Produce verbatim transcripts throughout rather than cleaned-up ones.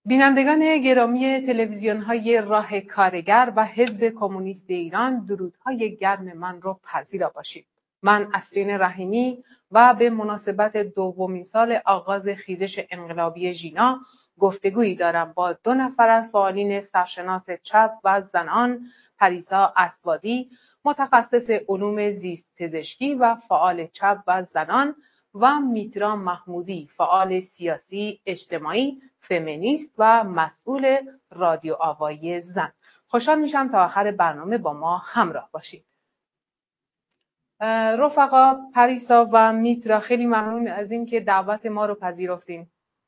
بینندگان گرامی تلویزیون های راه کارگر و حزب کمونیست ایران، درودهای گرم من رو پذیرا باشید. من اسرین رحیمی و به مناسبت دومین سال آغاز خیزش انقلابی ژینا گفتگویی دارم با دو نفر از فعالین سرشناس چپ و زنان، پریسا اسوادی، متخصص علوم زیست پزشکی و فعال چپ و زنان، و میترا محمودی، فعال سیاسی، اجتماعی، فمینیست و مسئول رادیو آوایی زن. خوشحال میشم تا آخر برنامه با ما همراه باشید. رفقا، پریسا و میترا، خیلی ممنون از اینکه دعوت ما رو پذیرفتین.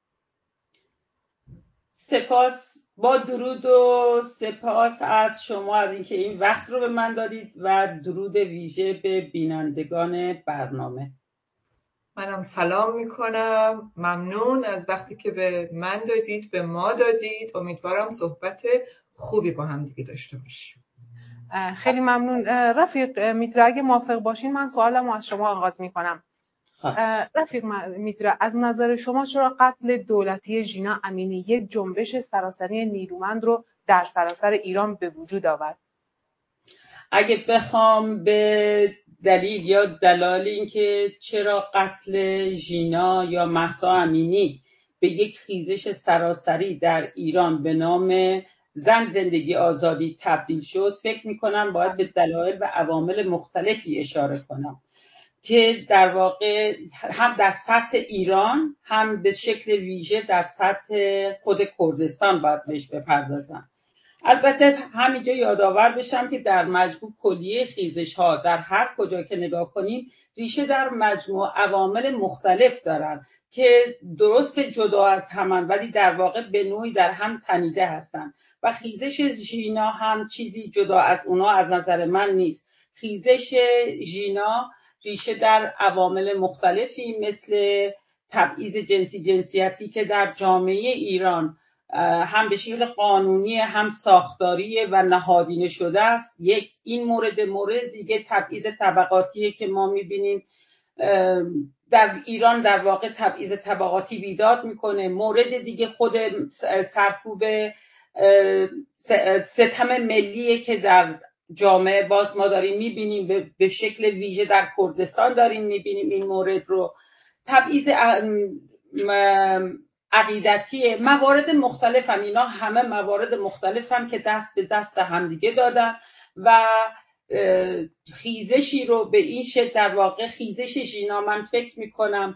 سپاس، با درود و سپاس از شما از اینکه این وقت رو به من دادید و درود ویژه به بینندگان برنامه. منم سلام میکنم، ممنون از وقتی که به من دادید، به ما دادید. امیدوارم صحبت خوبی با هم دیگه داشته باشیم. خیلی ممنون. رفیق میترا، اگه موافق باشین من سوالمو از شما آغاز میکنم. رفیق میترا، از نظر شما چرا قتل دولتی ژینا امینی یک جنبش سراسری نیرومند رو در سراسر ایران به وجود آورد؟ اگه بخوام به دلیل یا دلایل اینکه چرا قتل ژینا یا مهسا امینی به یک خیزش سراسری در ایران به نام زن زندگی آزادی تبدیل شد، فکر میکنم باید به دلایل و عوامل مختلفی اشاره کنم که در واقع هم در سطح ایران هم به شکل ویژه در سطح خود کردستان باید بهش بپردازم. البته همینجا یادآور بشم که در مجموع کلیه خیزش ها در هر کجا که نگاه کنیم ریشه در مجموع عوامل مختلف دارن که درست جدا از همن ولی در واقع به نوعی در هم تنیده هستن و خیزش ژینا هم چیزی جدا از اونا از نظر من نیست. خیزش ژینا ریشه در عوامل مختلفی مثل تبعیض جنسی جنسیتی که در جامعه ایران هم به شکل قانونی هم ساختاری و نهادینه شده است. یک این مورد مورد دیگه تبعیض طبقاتیه که ما میبینیم در ایران در واقع تبعیض طبقاتی بیداد میکنه. مورد دیگه خود سرکوب ستم ملیه که در جامعه باز ما داریم میبینیم، به شکل ویژه در کردستان داریم میبینیم این مورد رو. تبعیض عقیدتی، موارد مختلفن، اینا همه موارد مختلفن که دست به دست همدیگه دادن و خیزشی رو به این شکل در واقع خیزش ژینا من فکر میکنم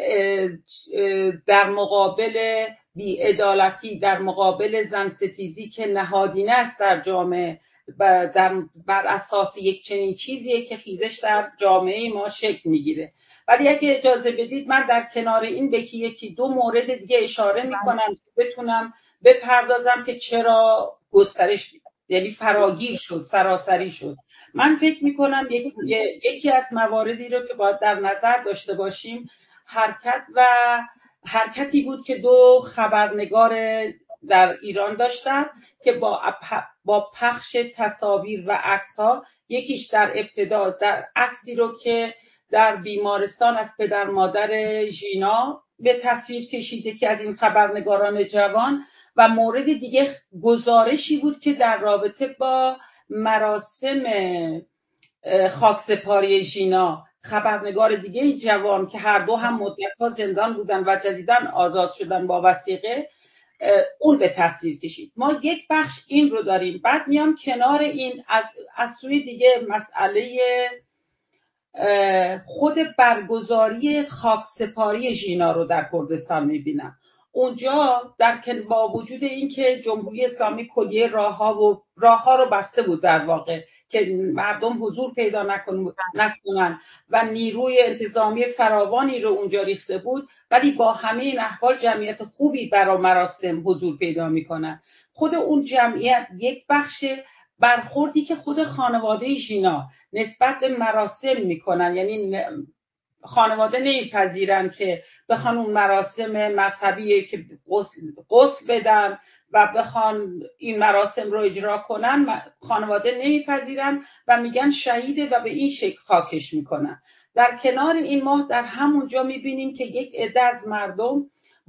در مقابل بی‌عدالتی، در مقابل زن ستیزی که نهادینه است در جامعه در بر اساس یک چنین چیزیه که خیزش در جامعه ما شکل میگیره. ولی اگه اجازه بدید من در کنار این به یکی دو مورد دیگه اشاره میکنم که بتونم بپردازم که چرا گسترش یعنی فراگیر شد، سراسری شد. من فکر میکنم یک، یکی از مواردی رو که باید در نظر داشته باشیم حرکت و حرکتی بود که دو خبرنگار در ایران داشتن که با با پخش تصاویر و عکس‌ها، یکیش در ابتدا در عکسی رو که در بیمارستان از پدر مادر ژینا به تصویر کشیده که از این خبرنگاران جوان، و مورد دیگه گزارشی بود که در رابطه با مراسم خاکسپاری ژینا خبرنگار دیگه جوان که هر دو هم مدت‌ها زندان بودن و جدیداً آزاد شدن با وثیقه، اون به تصویر کشید. ما یک بخش این رو داریم. بعد میام کنار این از از سوی دیگه مسئله خود برگزاری خاکسپاری ژینا رو در کردستان میبینم. اونجا در با وجود اینکه جمهوری اسلامی کلیه راهها و راهها رو بسته بود در واقع که مردم حضور پیدا نکنن و نیروی انتظامی فراوانی رو اونجا ریخته بود، ولی با همه این احوال جمعیت خوبی برای مراسم حضور پیدا میکنن. خود اون جمعیت یک بخش برخوردی که خود خانواده ژینا نسبت به مراسم میکنن، یعنی خانواده نمیپذیرن که بخوان اون مراسم مذهبی که غسل, غسل بدن و بخوان این مراسم رو اجرا کنن، خانواده نمیپذیرن و میگن شهیده و به این شکل خاکش میکنن. در کنار این ما در همونجا میبینیم که یک عده از مردم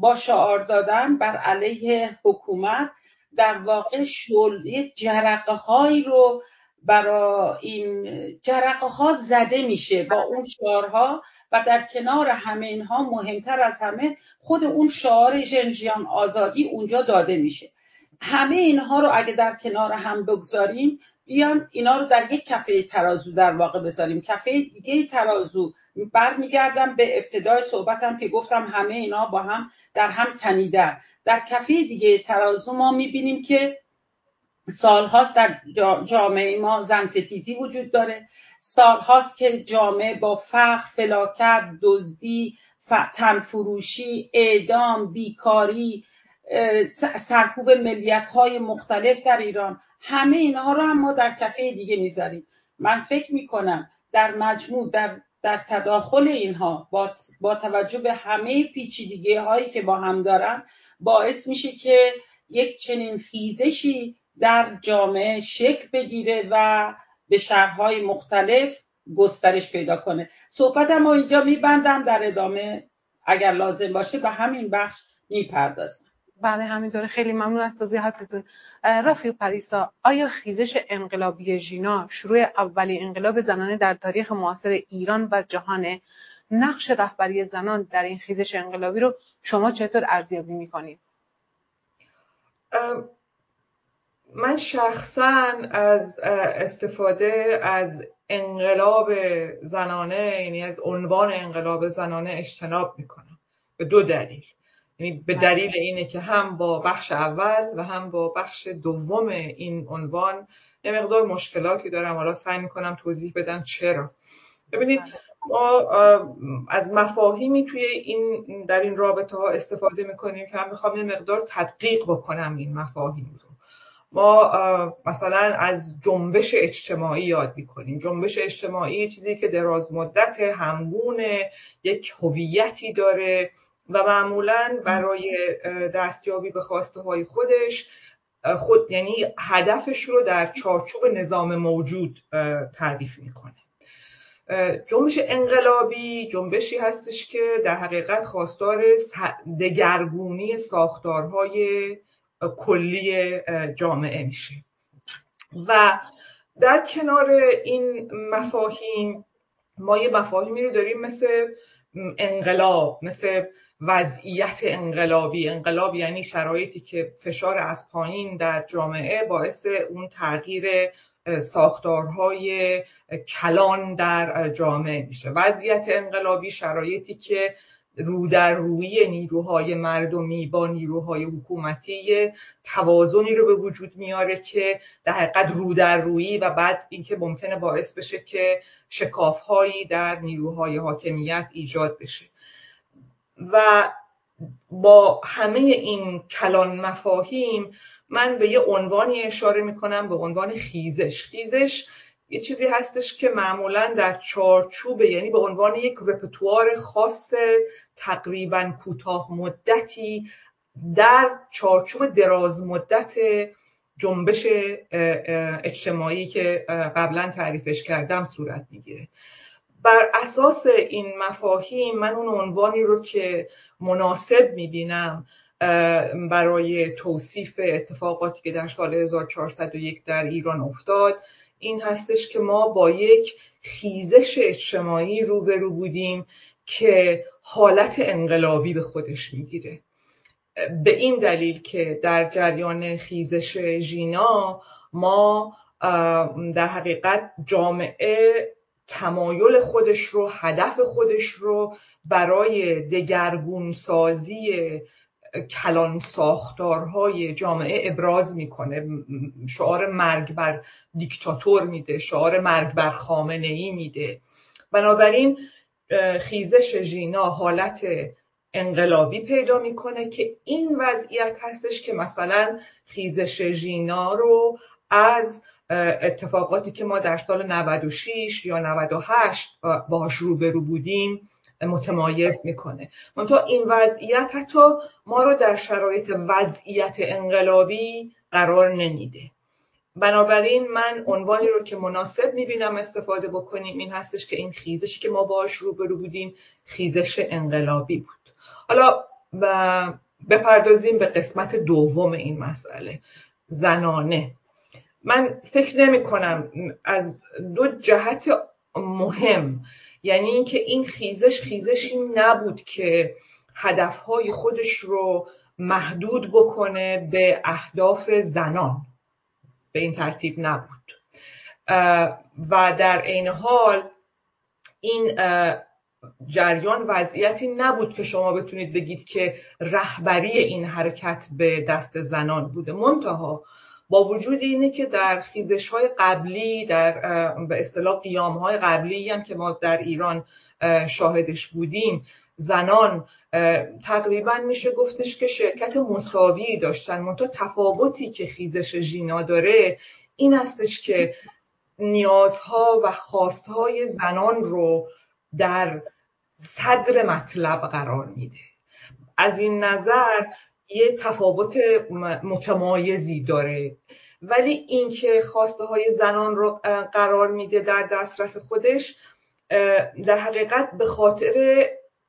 با شعار دادن بر علیه حکومت در واقع شعله جرقه هایی رو برای این جرقه ها زده میشه با اون شعارها و در کنار همه اینها مهمتر از همه خود اون شعار ژنژیان آزادی اونجا داده میشه. همه اینها رو اگه در کنار هم بگذاریم، بیان اینا رو در یک کفه ترازو در واقع بذاریم، کفه دیگه ترازو، برمیگردم به ابتدای صحبتم که گفتم همه اینا با هم در هم تنیدن. در کفه دیگه ترازو ما میبینیم که سالهاست در جامعه ما زن ستیزی وجود داره، سالهاست که جامعه با فقر، فلاکت، دزدی، تنفروشی، اعدام، بیکاری، سرکوب ملیت‌های مختلف در ایران، همه اینها رو هم ما در کفه دیگه میذاریم. من فکر میکنم در مجموع در در تداخل اینها با با توجه به همه پیچیدگی هایی که با هم دارن باعث میشه که یک چنین خیزشی در جامعه شکل بگیره و به شهرهای مختلف گسترش پیدا کنه. صحبتم رو اینجا میبندم، در ادامه اگر لازم باشه به همین بخش میپردازم. بله همینطوره. خیلی ممنون از توضیحاتتون. رفیق پریسا، آیا خیزش انقلابی ژینا شروع اولین انقلاب زنانه در تاریخ معاصر ایران و جهان؟ نقش رهبری زنان در این خیزش انقلابی رو شما چطور ارزیابی میکنید؟ من شخصا از استفاده از انقلاب زنانه، یعنی از عنوان انقلاب زنانه اجتناب میکنم به دو دلیل. یعنی به دلیل اینه که هم با بخش اول و هم با بخش دوم این عنوان یه مقدار مشکلاتی دارم. حالا سعی میکنم توضیح بدم چرا. ببینید ما از مفاهیمی توی این در این رابطه ها استفاده میکنیم که من میخوام یه مقدار تدقیق بکنم این مفاهیم رو. ما مثلا از جنبش اجتماعی یاد میکنیم. جنبش اجتماعی چیزی که دراز مدت همگونه، یک هویتی داره و معمولاً برای دستیابی به خواسته های خودش خود یعنی هدفش رو در چارچوب نظام موجود تعریف میکنه. جنبش انقلابی جنبشی هستش که در حقیقت خواستار دگرگونی ساختارهای کلی جامعه میشه و در کنار این مفاهیم ما یه مفاهیمی رو داریم مثل انقلاب، مثل وضعیت انقلابی. انقلاب یعنی شرایطی که فشار از پایین در جامعه باعث اون تغییر ساختارهای کلان در جامعه میشه. وضعیت انقلابی شرایطی که رو در روی نیروهای مردمی با نیروهای حکومتی توازنی رو به وجود میاره که در حقیقت رو در رویی و بعد اینکه ممکنه باعث بشه که شکاف‌هایی در نیروهای حاکمیت ایجاد بشه. و با همه این کلان مفاهیم من به یه عنوانی اشاره میکنم، به عنوان خیزش. خیزش یه چیزی هستش که معمولاً در چارچوب، یعنی به عنوان یک رپرتوار خاص تقریباً کوتاه مدتی در چارچوب دراز مدت جنبش اجتماعی که قبلا تعریفش کردم صورت میگیره. بر اساس این مفاهیم من اون عنوانی رو که مناسب میبینم برای توصیف اتفاقاتی که در سال هزار و چهارصد و یک در ایران افتاد این هستش که ما با یک خیزش اجتماعی روبرو بودیم که حالت انقلابی به خودش میگیره. به این دلیل که در جریان خیزش ژینا ما در حقیقت جامعه تمایل خودش رو، هدف خودش رو برای دگرگون سازی کلان ساختارهای جامعه ابراز میکنه. شعار مرگ بر دیکتاتور میده، شعار مرگ بر خامنه‌ای میده. بنابراین خیزش ژینا حالت انقلابی پیدا میکنه که این وضعیت هستش که مثلا خیزش ژینا رو از اتفاقاتی که ما در سال نود و شش یا نود و هشت باهاش روبرو بودیم متمایز میکنه. منتها این وضعیت حتی ما رو در شرایط وضعیت انقلابی قرار نمیده. بنابراین من عنوانی رو که مناسب میبینم استفاده بکنیم این هستش که این خیزشی که ما باهاش روبرو بودیم خیزش انقلابی بود. حالا و بپردازیم به قسمت دوم این مسئله، زنانه. من فکر نمی کنم از دو جهت مهم، یعنی اینکه این خیزش خیزشی نبود که هدفهای خودش رو محدود بکنه به اهداف زنان، به این ترتیب نبود و در عین حال این جریان وضعیتی نبود که شما بتونید بگید که رهبری این حرکت به دست زنان بوده. منتها با وجود اینه که در خیزش‌های قبلی، در به اصطلاح قیام‌های قبلی هم که ما در ایران شاهدش بودیم، زنان تقریبا میشه گفتش که شرکت مساوی داشتن. منتها تفاوتی که خیزش ژینا داره این هستش که نیازها و خواستهای زنان رو در صدر مطلب قرار میده. از این نظر یه تفاوت متمایزی داره، ولی اینکه خواسته های زنان رو قرار میده در دسترس خودش در حقیقت به خاطر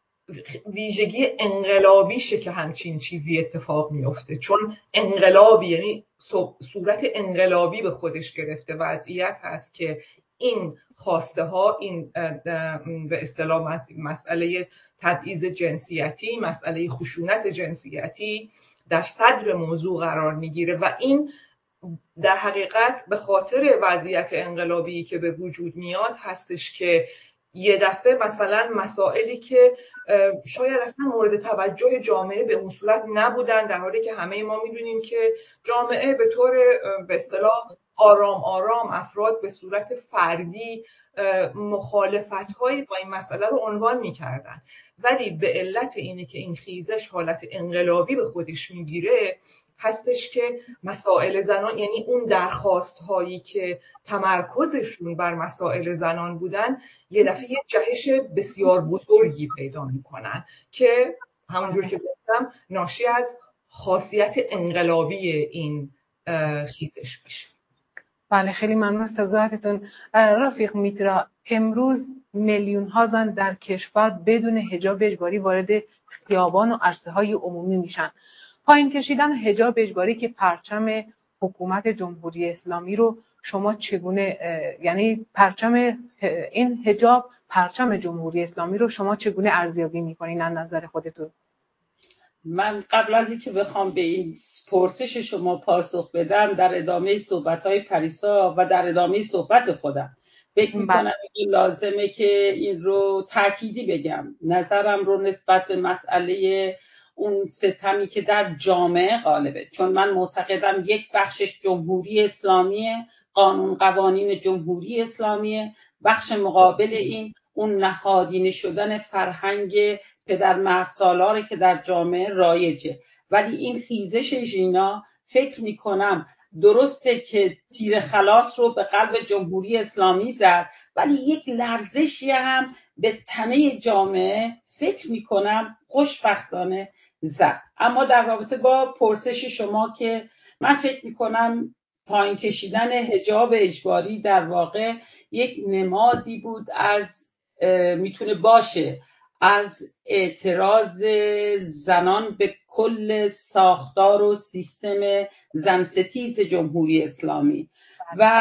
ویژگی انقلابیشه که همچین چیزی اتفاق میفته، چون انقلابی یعنی صورت انقلابی به خودش گرفته. وضعیت هست که این خواسته ها، این به اصطلاح مسئله تبعیض جنسیتی، مسئله خشونت جنسیتی در صدر موضوع قرار میگیره و این در حقیقت به خاطر وضعیت انقلابی که به وجود میاد هستش که یه دفعه مثلا مسائلی که شاید اصلا مورد توجه جامعه به اون صورت نبودن، در حالی که همه ما میدونیم که جامعه به طور به اصطلاح آرام آرام افراد به صورت فردی مخالفت‌هایی با این مسئله رو عنوان می‌کردن، ولی به علت اینه که این خیزش حالت انقلابی به خودش میگیره هستش که مسائل زنان، یعنی اون درخواست هایی که تمرکزشون بر مسائل زنان بودن، یه دفعه یه جهش بسیار بزرگی پیدا میکنن که همونجور که گفتم ناشی از خاصیت انقلابی این خیزش میشه. بله، خیلی ممنون از توضیحاتتون. رفیق میترا، امروز میلیون ها زن در کشور بدون حجاب اجباری وارد خیابان و عرصه های عمومی میشن. پایین کشیدن حجاب اجباری که پرچم حکومت جمهوری اسلامی رو شما چگونه، یعنی پرچم این حجاب پرچم جمهوری اسلامی رو شما چگونه ارزیابی میکنین از نظر خودتون؟ من قبل از اینکه بخوام به این پرسش شما پاسخ بدم، در ادامه صحبت‌های پریسا و در ادامه صحبت خودم فکر می‌کنم این لازمه که این رو تأکیدی بگم، نظرم رو نسبت به مسئله اون ستمی که در جامعه غالبه، چون من معتقدم یک بخشش جمهوری اسلامیه، قانون قوانین جمهوری اسلامیه، بخش مقابل این اون نهادینه شدن فرهنگ پدر مرد سالاره که در جامعه رایجه. ولی این خیزش ژینا فکر میکنم درسته که تیر خلاص رو به قلب جمهوری اسلامی زد، ولی یک لرزشی هم به تنه جامعه فکر میکنم خوشبختانه زد. اما در رابطه با پرسش شما که من فکر میکنم پایین کشیدن حجاب اجباری در واقع یک نمادی بود از میتونه باشه از اعتراض زنان به کل ساختار و سیستم زنستیز جمهوری اسلامی. و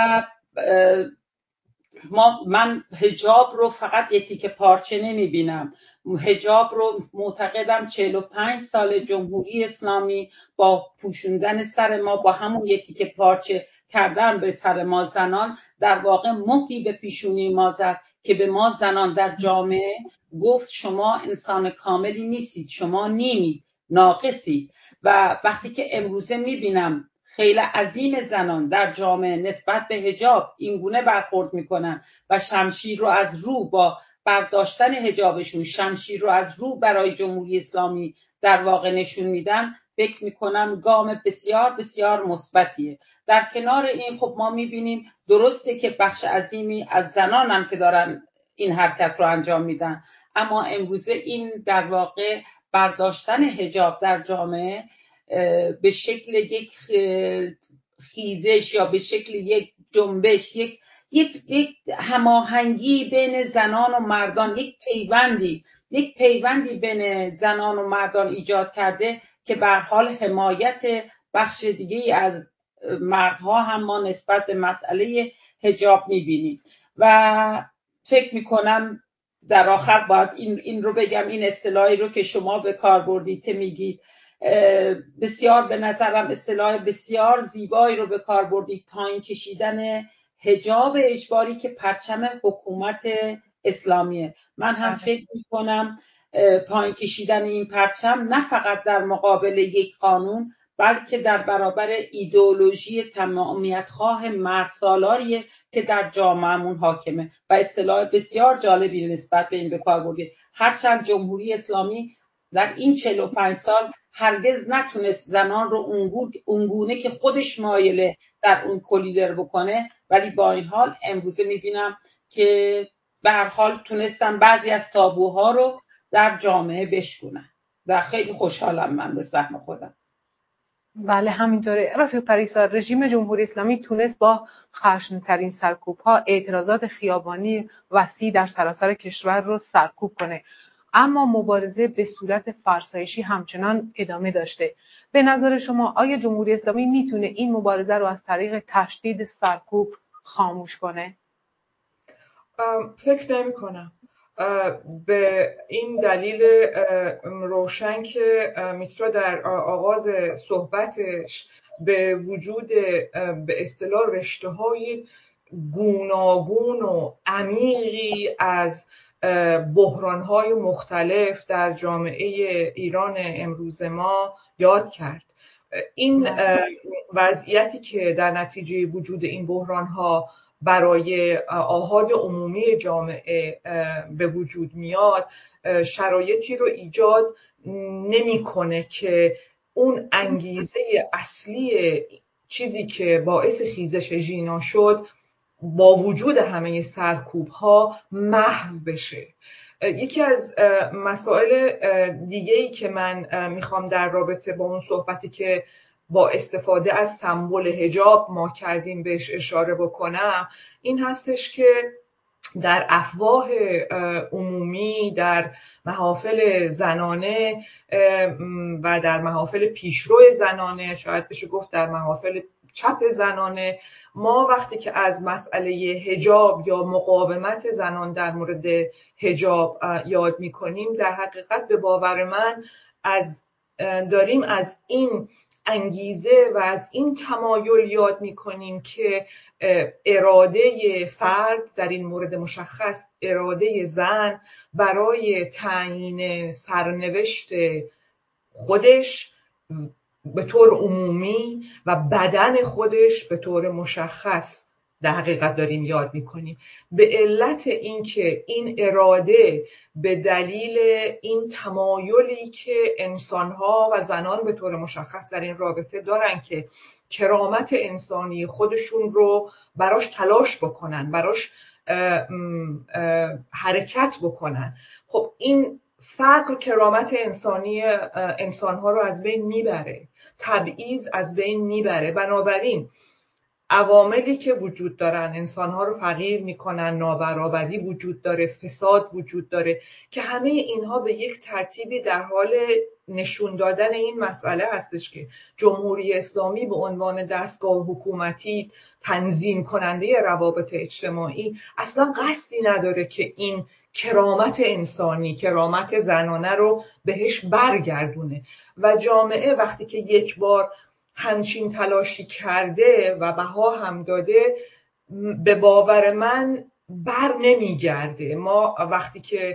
ما من حجاب رو فقط یک تیکه پارچه نمیبینم، حجاب رو معتقدم چهل و پنج سال جمهوری اسلامی با پوشوندن سر ما با همون یک تیکه پارچه کردن به سر ما زنان در واقع مهری به پیشونی ما زد که به ما زنان در جامعه گفت شما انسان کاملی نیستید، شما نیمید، ناقصید. و وقتی که امروزه میبینم خیلی عظیم زنان در جامعه نسبت به حجاب اینگونه برخورد میکنن و شمشیر رو از رو با برداشتن حجابشون شمشیر رو از رو برای جمهوری اسلامی در واقع نشون میدن، فکر میکنم گام بسیار بسیار مثبتیه. در کنار این خب ما میبینیم درسته که بخش عظیمی از زنانن که دارن این حرکت رو انجام میدن، اما امروزه این در واقع برداشتن حجاب در جامعه به شکل یک خیزش یا به شکل یک جنبش، یک یک یک هماهنگی بین زنان و مردان، یک پیوندی یک پیوندی بین زنان و مردان ایجاد کرده که به هر حال حمایت بخش دیگه از مردها هم ما نسبت به مسئله حجاب میبینیم. و فکر میکنم در آخر باید این, این رو بگم، این اصطلاحی رو که شما به کار بردید میگید بسیار به نظرم اصطلاح بسیار زیبایی رو به کار بردید، پایین کشیدن حجاب اجباری که پرچم حکومت اسلامیه. من هم فکر میکنم پایین کشیدن این پرچم نه فقط در مقابل یک قانون بلکه در برابر ایدئولوژی تمامیت خواه مردسالاریه که در جامعهمون حاکمه و اصطلاح بسیار جالبی نسبت به این به کار بردید. هرچند جمهوری اسلامی در این چهل و پنج سال هرگز نتونست زنان رو اونگونه که خودش مایله در اون کلیدر بکنه، ولی با این حال امروزه میبینم که به هر حال تونستن بعضی از تابوها رو در جامعه بشکنن و خیلی خوشحالم من به سهم خودم. بله همینطوره رفیق پریسا. رژیم جمهوری اسلامی تونست با خشن‌ترین سرکوب‌ها اعتراضات خیابانی وسیع در سراسر کشور رو سرکوب کنه، اما مبارزه به صورت فرسایشی همچنان ادامه داشته. به نظر شما آیا جمهوری اسلامی میتونه این مبارزه رو از طریق تشدید سرکوب خاموش کنه؟ فکر نمی کنم. به این دلیل روشن که میترا در آغاز صحبتش به وجود به اصطلاح رشته‌های گوناگون و عمیقی از بحران‌های مختلف در جامعه ایران امروز ما یاد کرد. این وضعیتی که در نتیجه وجود این بحران‌ها برای آحاد عمومی جامعه به وجود میاد شرایطی رو ایجاد نمی‌کنه که اون انگیزه اصلی چیزی که باعث خیزش ژینا شد با وجود همه سرکوب‌ها محو بشه. یکی از مسائل دیگه‌ای که من میخوام در رابطه با اون صحبتی که با استفاده از سمبل حجاب ما کردیم بهش اشاره بکنم این هستش که در افواه عمومی، در محافل زنانه و در محافل پیشرو زنانه، شاید بشه گفت در محافل چپ زنانه، ما وقتی که از مسئله حجاب یا مقاومت زنان در مورد حجاب یاد می‌کنیم در حقیقت به باور من از داریم از این انگیزه و از این تمایل یاد می‌کنیم که اراده فرد، در این مورد مشخص اراده زن، برای تعیین سرنوشت خودش به طور عمومی و بدن خودش به طور مشخص در حقیقت داریم یاد میکنیم. به علت اینکه این اراده به دلیل این تمایلی که انسانها و زنان به طور مشخص در این رابطه دارن که کرامت انسانی خودشون رو براش تلاش بکنن، براش اه اه حرکت بکنن، خب این فقر کرامت انسانی انسانها رو از بین میبره، تبعیض از بین میبره. بنابراین عواملی که وجود دارن انسانها رو فقیر میکنن، نابرابری وجود داره، فساد وجود داره، که همه اینها به یک ترتیبی در حال نشون دادن این مسئله هستش که جمهوری اسلامی به عنوان دستگاه حکومتی تنظیم کننده روابط اجتماعی اصلا قصدی نداره که این کرامت انسانی، کرامت زنانه رو بهش برگردونه. و جامعه وقتی که یک بار همچین تلاشی کرده و بها هم داده، به باور من بر نمیگرده. ما وقتی که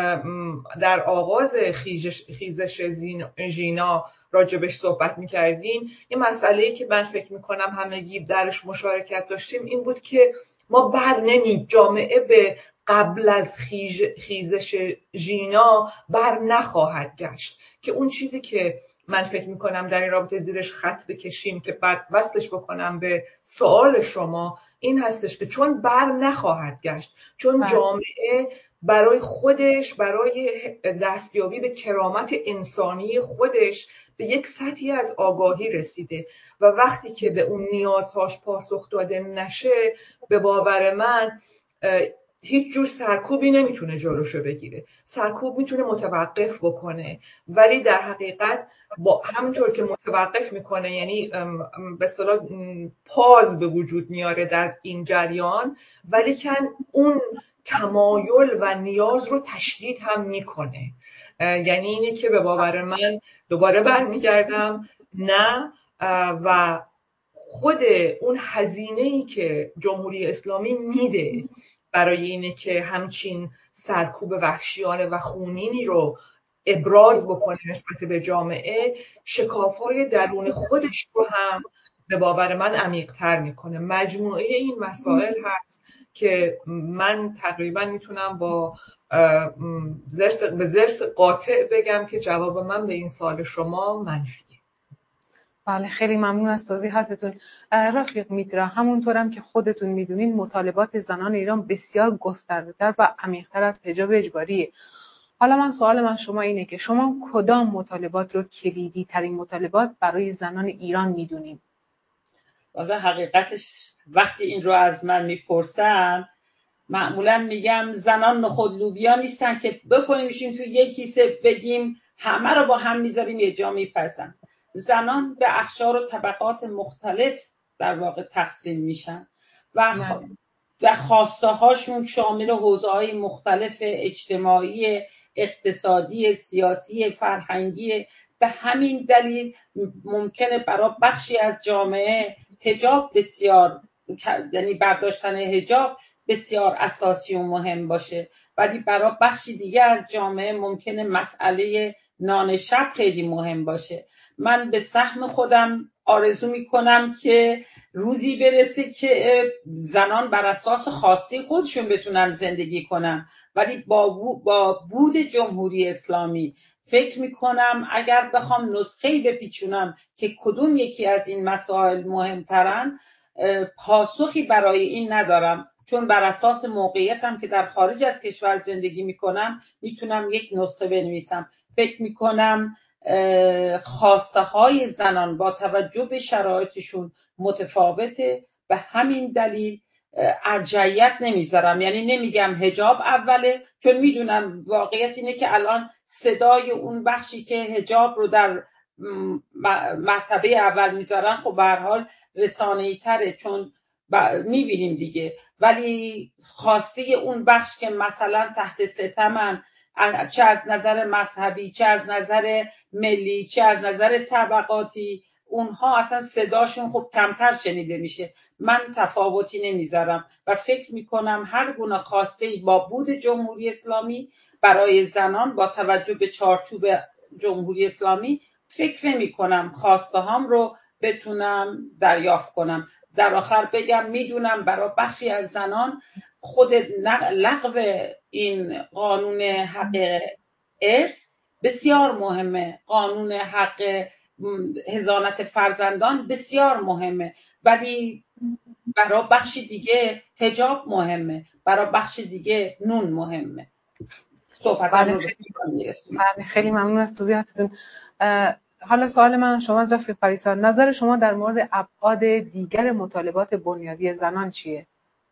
در آغاز خیزش ژینا راجبش صحبت میکردیم، این مسئله‌ای که من فکر میکنم همگی درش مشارکت داشتیم این بود که ما بر نمی جامعه به قبل از خیزش ژینا بر نخواهد گشت، که اون چیزی که من فکر میکنم در این رابطه زیرش خط بکشیم که بعد وصلش بکنم به سوال شما، این هستش که چون بر نخواهد گشت، چون جامعه برای خودش، برای دستیابی به کرامت انسانی خودش به یک سطحی از آگاهی رسیده و وقتی که به اون نیازهاش پاسخ داده نشه، به باور من هیچ جور سرکوبی نمیتونه جلوشو بگیره. سرکوب میتونه متوقف بکنه، ولی در حقیقت با همونطور که متوقف میکنه، یعنی به اصطلاح پاز به وجود میاره در این جریان، ولی کن اون تمایل و نیاز رو تشدید هم میکنه. یعنی اینه که به باور من دوباره برمیگردم، نه و خود اون هزینه‌ای که جمهوری اسلامی میده برای اینه که همچین سرکوب وحشیانه و خونینی رو ابراز بکنه نسبت به جامعه، شکاف‌های درون خودش رو هم به باور من عمیق‌تر میکنه. مجموعه این مسائل هست که من تقریبا میتونم با زرس به زرس قاطع بگم که جواب من به این سوال شما منفیه. بله، خیلی ممنون از توضیحاتتون. رفیق میترا، همونطورم که خودتون میدونین مطالبات زنان ایران بسیار گسترده‌تر و عمیق‌تر از حجاب اجباریه. حالا من سوال من شما اینه که شما کدام مطالبات رو کلیدی ترین مطالبات برای زنان ایران میدونین؟ والا حقیقتش وقتی این رو از من میپرسن معمولا میگم زنان نخود لوبیا نیستن که بکنیمشون تو یک کیسه بگیم همه رو با هم میذاریم یه جا میپزن. زنان به اقشار و طبقات مختلف در واقع تقسیم میشن و خ... و خواسته هاشون شامل حوزه های مختلف اجتماعی، اقتصادی، سیاسی، فرهنگی. به همین دلیل ممکنه برای بخشی از جامعه حجاب بسیار، یعنی برداشتن حجاب بسیار اساسی و مهم باشه، ولی برای بخشی دیگه از جامعه ممکنه مسئله نان شب خیلی مهم باشه. من به سهم خودم آرزو میکنم که روزی برسه که زنان بر اساس خواسته خودشون بتونن زندگی کنن، ولی با با بود جمهوری اسلامی فکر میکنم اگر بخوام نسخه‌ای بپیچونم که کدوم یکی از این مسائل مهمترن، پاسخی برای این ندارم، چون بر اساس موقعیتم که در خارج از کشور زندگی میکنم میتونم یک نسخه بنویسم. فکر میکنم خواسته های زنان با توجه به شرایطشون متفاوته، به همین دلیل ارجحیت نمیذارم. یعنی نمیگم حجاب اوله، چون میدونم واقعیت اینه که الان صدای اون بخشی که حجاب رو در مرتبه اول میذارن خب به هر حال رسانه‌ای تره، چون میبینیم دیگه، ولی خواسته اون بخش که مثلا تحت ستمن، چه از نظر مذهبی، چه از نظر ملی، چه از نظر طبقاتی، اونها اصلا صداشون خب کمتر شنیده میشه. من تفاوتی نمیذارم و فکر میکنم هر گونه خواسته‌ای با بود جمهوری اسلامی برای زنان با توجه به چارچوب جمهوری اسلامی فکر نمی کنم خواسته هام رو بتونم دریافت کنم. در آخر بگم میدونم برای بخشی از زنان خود لغو این قانون حق ارث بسیار مهمه، قانون حق حضانت فرزندان بسیار مهمه، ولی برای بخشی دیگه حجاب مهمه، برای بخش دیگه نون مهمه. بله خیلی, بله خیلی ممنون از توضیحاتتون. حالا سوال من شما رفیق پریسا، نظر شما در مورد ابعاد دیگر مطالبات بنیادی زنان چیه؟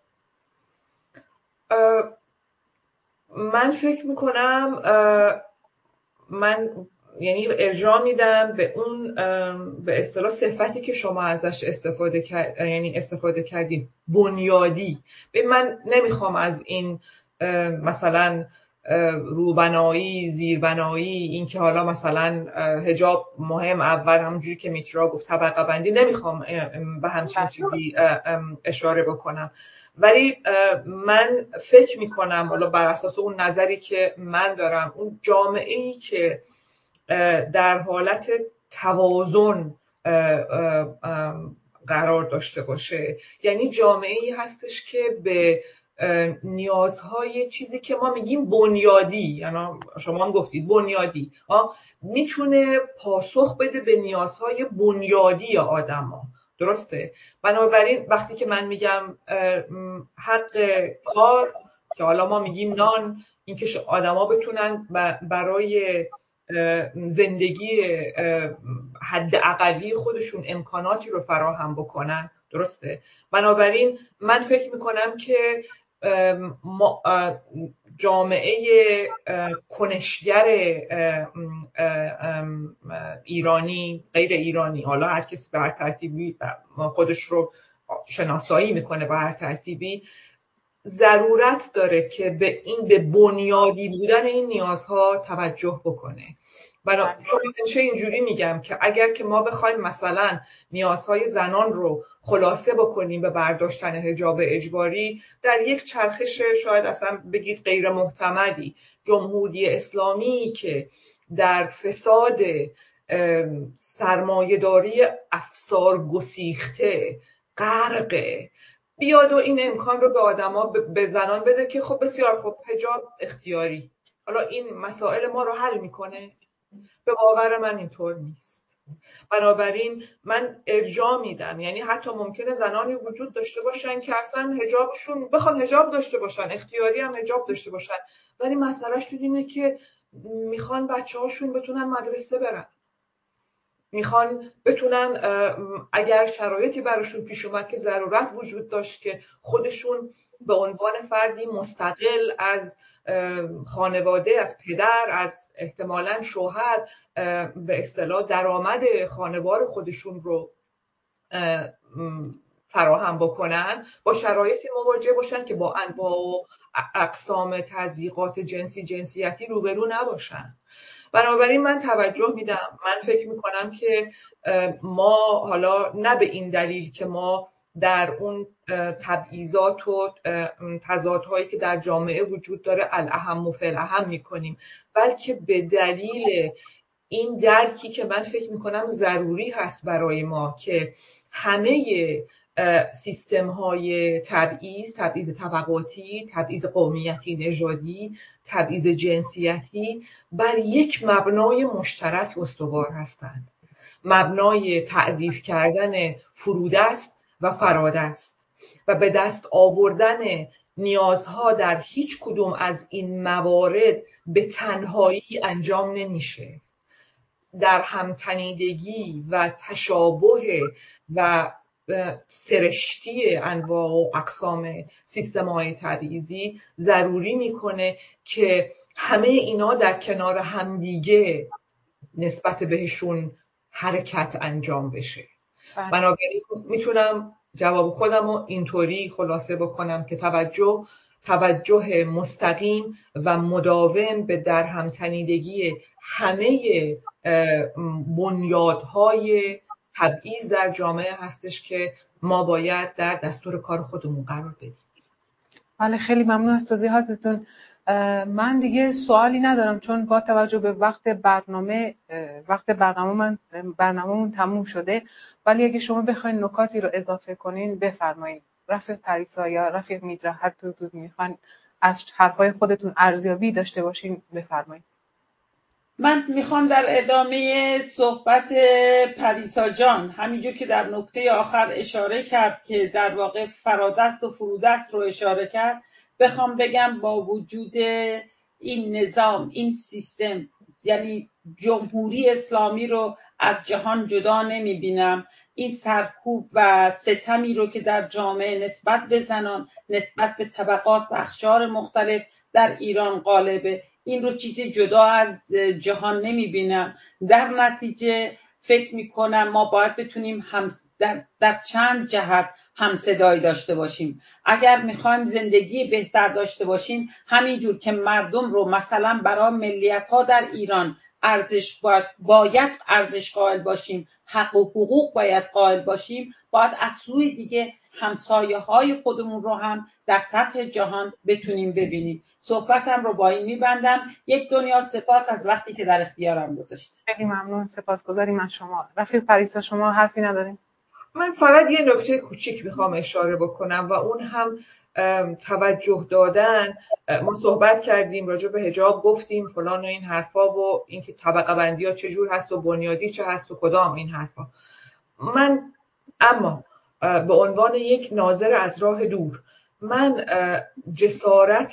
من فکر میکنم من یعنی ارجاع میدم به اون به اصطلاح صفتی که شما ازش استفاده کرد، یعنی استفاده کردیم بنیادی. به من نمیخوام از این مثلا روبنایی، زیربنایی، این که حالا مثلا حجاب مهم اول، همونجوری که میترا گفت طبقه بندی، نمیخوام به همچین چیزی اشاره بکنم، ولی من فکر میکنم حالا بر اساس اون نظری که من دارم، اون جامعه‌ای که در حالت توازن قرار داشته باشه، یعنی جامعه‌ای هستش که به نیازهای چیزی که ما میگیم بنیادی، یعنی شما هم گفتید بنیادی، میتونه پاسخ بده به نیازهای بنیادی آدم‌ها. درسته؟ بنابراین وقتی که من میگم حق کار، که حالا ما میگیم نان، اینکه آدما بتونن برای زندگی حد اقلی خودشون امکاناتی رو فراهم بکنن، درسته؟ بنابراین من فکر میکنم که جامعه کنشگر ایرانی، غیر ایرانی، حالا هر کسی به هر ترتیبی خودش رو شناسایی میکنه به هر ترتیبی، ضرورت داره که به این به بنیادی بودن این نیازها توجه بکنه. بنا چون چه اینجوری میگم که اگر که ما بخوایم مثلا نیازهای زنان رو خلاصه بکنیم به برداشتن حجاب اجباری، در یک چرخش شاید اصلا بگید غیر محتملی، جمهوری اسلامی که در فساد سرمایه‌داری افسار گسیخته غرقه، بیاد و این امکان رو به آدما به زنان بده که خب بسیار خب حجاب اختیاری، حالا این مسائل ما رو حل میکنه؟ به باور من اینطور نیست. بنابراین من ارجاع میدم، یعنی حتی ممکنه زنانی وجود داشته باشن که اصلا حجابشون بخوان حجاب داشته باشن، اختیاری هم حجاب داشته باشن، ولی مسئلهش تو اینه که میخوان بچه‌هاشون بتونن مدرسه برن، میخوان بتونن اگر شرایطی براشون پیش اومد که ضرورت وجود داشت که خودشون به عنوان فردی مستقل از خانواده، از پدر، از احتمالاً شوهر، به اصطلاح درآمد خانوار خودشون رو فراهم بکنن، با شرایطی مواجه باشن که با انواع و اقسام تضییقات جنسی جنسیتی روبرو نباشن. بنابراین من توجه میدم. من فکر میکنم که ما حالا نه به این دلیل که ما در اون تبعیضات و تضادهایی که در جامعه وجود داره الاهم و فالاهم میکنیم، بلکه به دلیل این درکی که من فکر میکنم ضروری هست برای ما که همه سیستم های تبعیض، تبعیض طبقاتی، تبعیض قومیتی نژادی، تبعیض جنسیتی بر یک مبنای مشترک استوار هستند. مبنای تعریف کردن فرودست و فرادست و به دست آوردن نیازها در هیچ کدوم از این موارد به تنهایی انجام نمیشه. در همتنیدگی و تشابه و سرشتی انواع و اقسام سیستم‌های تبعیضی ضروری میکنه که همه اینا در کنار همدیگه نسبت بهشون حرکت انجام بشه. بنابراین میتونم جواب خودم رو اینطوری خلاصه بکنم که توجه توجه مستقیم و مداوم به در همتنیدگی همه بنیادهای تبعیض در جامعه هستش که ما باید در دستور کار خودمون قرار بدیم. بله، خیلی ممنون از توضیحاتتون. من دیگه سوالی ندارم چون با توجه به وقت برنامه وقت برنامه من برنامه‌مون تموم شده، ولی اگه شما بخواید نکاتی رو اضافه کنین بفرمایید. رفیق پریسا یا رفیق میدرا، هر تو تو میخوان از حرفای خودتون ارزیابی داشته باشین بفرمایید. من میخوام در ادامه صحبت پریسا جان، همینجور که در نکته آخر اشاره کرد که در واقع فرادست و فرودست رو اشاره کرد، بخوام بگم با وجود این نظام، این سیستم، یعنی جمهوری اسلامی رو از جهان جدا نمیبینم. این سرکوب و ستمی رو که در جامعه نسبت به زنان، نسبت به طبقات و اقشار مختلف در ایران غالبه، این رو چیزی جدا از جهان نمیبینم. در نتیجه فکر میکنم ما باید بتونیم هم در, در چند جهت همصدایی داشته باشیم. اگر میخوایم زندگی بهتر داشته باشیم، همینجور که مردم رو مثلا برای ملیت ها در ایران ارزش باید, باید ارزش قائل باشیم، حق و حقوق باید قائل باشیم، باید از سوی دیگه همسایه های خودمون رو هم در سطح جهان بتونیم ببینیم. صحبتم رو با این میبندم. یک دنیا سپاس از وقتی که در اختیارم گذاشتید. خیلی ممنون، سپاسگزاریم از شما. رفیق پریسا شما حرفی ندارین؟ من فقط یه نکته کوچیک میخوام اشاره بکنم و اون هم توجه دادن. ما صحبت کردیم راجع به حجاب، گفتیم فلان و این حرفا و اینکه طبقه بندی ها چجور هست و بنیادی چه هست و کدام این حرفا. من اما به عنوان یک ناظر از راه دور، من جسارت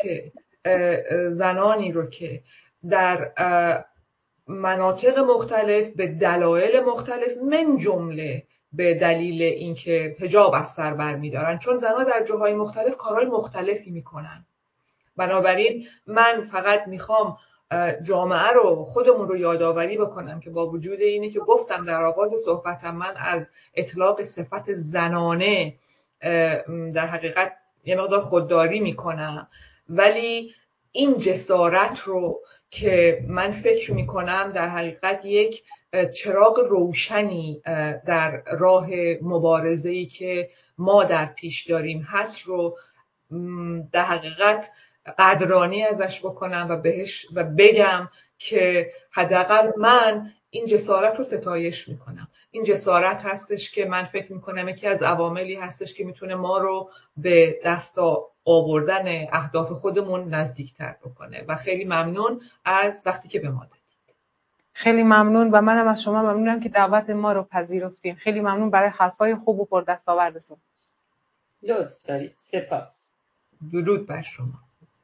زنانی رو که در مناطق مختلف به دلایل مختلف من جمله به دلیل اینکه حجاب از سر برمی‌دارن، چون زنها در جاهای مختلف کارهای مختلفی میکنن. بنابراین من فقط میخوام جامعه رو، خودمون رو یادآوری بکنم که با وجود اینی که گفتم در آغاز صحبتم من از اطلاق صفت زنانه در حقیقت یه مقدار خودداری میکنم، ولی این جسارت رو که من فکر میکنم در حقیقت یک چراغ روشنی در راه مبارزه‌ای که ما در پیش داریم هست رو در حقیقت قدردانی ازش بکنم و بهش و بگم که حداقل من این جسارت رو ستایش میکنم. این جسارت هستش که من فکر میکنم یکی از عواملی هستش که میتونه ما رو به دست آوردن اهداف خودمون نزدیکتر بکنه و خیلی ممنون از وقتی که به ما دادید. خیلی ممنون و منم از شما ممنونم که دعوت ما رو پذیرفتیم. خیلی ممنون برای حرفای خوب و پردستاوردتون. لطف دارید. سپاس. درود بر شما.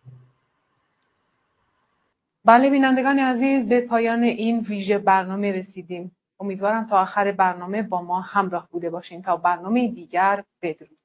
بله بینندگان عزیز، به پایان این ویژه برنامه رسیدیم. امیدوارم تا آخر برنامه با ما همراه بوده باشین. تا برنامه دیگر، بدرود.